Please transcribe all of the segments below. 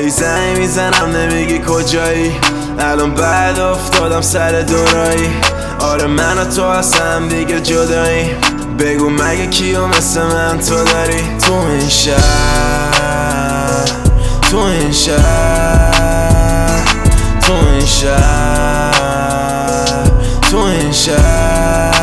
هی زنگ میزنم نمیگی کجایی، الان بعد افتادم سر دورایی. آره من و تو اصلا دیگه جدایی، بگو مگه کیو مثل من تو داری؟ تو این شهر، تو این شهر، تو این شهر، تو این شهر.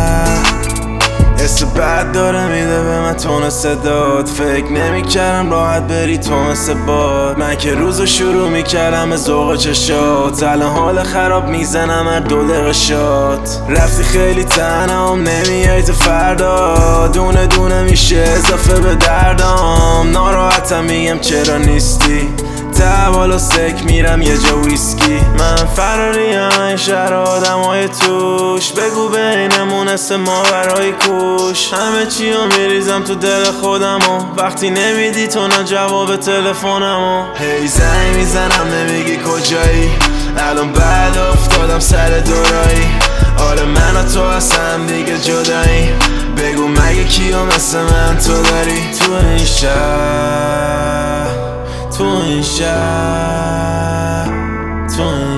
حس بد داره میده به من تون صدات، فکر نمیکردم راحت بری تو مثل باد. من که روزو شروع میکردم به ذوق چشات، الان حال خراب میزنم هر 2 دقیقه شات. رفتی خیلی تنهام نمیای تو فردا، دونه دونه میشه اضافه به دردام. ناراحتم میگم چرا نیستی، بالا سک میرم یه جا ویسکی. من فراریم این شهر آدمای توش، بگو بینمون اسم ما برای کوش. همه چیو میریزم تو دل خودمو، وقتی نمیدی تو نه جواب تلفنمو. هی زنگ میزنم نمیگی کجایی، الان بعد افتادم سر دورایی. آره من و تو اصلا دیگه جدایی، بگو مگه کیو مثل من تو داری؟ تو این شهر، تو این شهر، تو این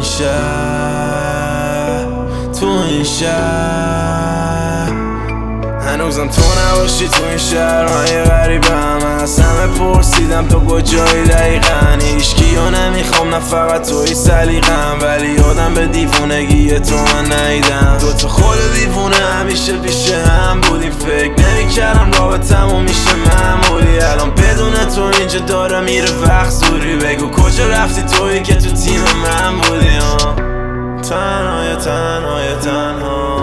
شهر، تو این شهر. هنوزم تو نباشی تو این شهرهای غریبم، از همه پرسیدم تو کجایی دقیقا. هیچکیو نمیخوام نه فقط توی سلیقم، ولی یادم به دیوونگی تو من نیدم. دوتا خود دیوونه همیشه پیش هم بودیم، فکر نمیکردم رابطمون میشه معمولی. الان بدون تو اینجا داره میره وقت زوری، بگو کجا رفتی تویی که تو تیم من بودی. تنهای تنهای تنها،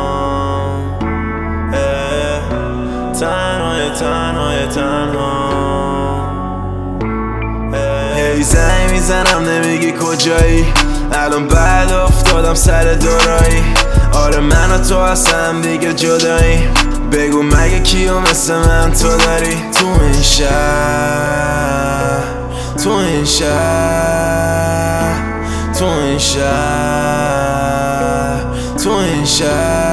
تنهای تنهای تنها. هی زنگ میزنم نمیگی کجایی، الان بعد افتادم سر دورایی. آره من و تو اصلا دیگه جدایی، بگو مگه کیو مثل من تو داری؟ تو این شهر، تو این شهر، تو این شهر، تو این شهر.